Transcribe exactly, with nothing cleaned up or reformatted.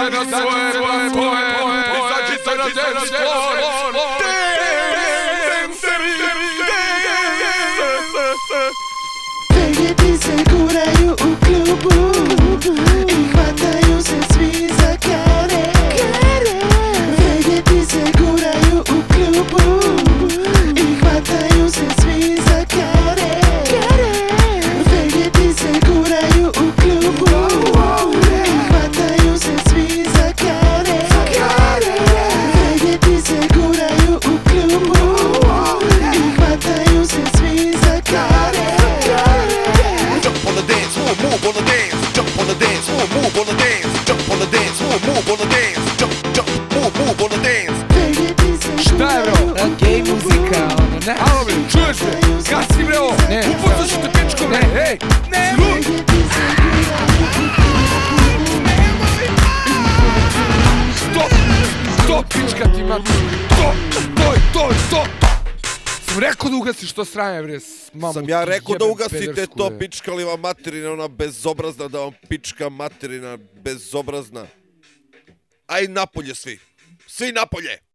na svoje platforme, izađite na dance floor. Veljeti se guraju u klubu i hvataju se svi za kare. Veljeti se guraju u klubu i hvataju se svi za kare. Veljeti se guraju u klubu i hvataju se svi za kare. Veljeti se guraju u klubu i hvataju se svi za kare. Jump on the dance floor, move on the dance. Jump on the dance floor, move on the dance. Jump on the dance floor, move on the dance. Jump, jump, move, move on the dance. Šta je bro? Gej muzika, ono, ne. Alo bre, čuješ me? Gasi bre ovo! Ne, Upucaš te pičko bre! Ej! Ne, Stop! Stop pička ti mati! Stop! Stoj, stoj, stop! Sam rekao da ugasiš to sranje bre, mamu. Sam ja rekao da jebem ugasite pedersku, to, bre. pičkaliva materina, ona bezobrazna, da vam pička materina bezobrazna. Aj napolje svi. Svi napolje!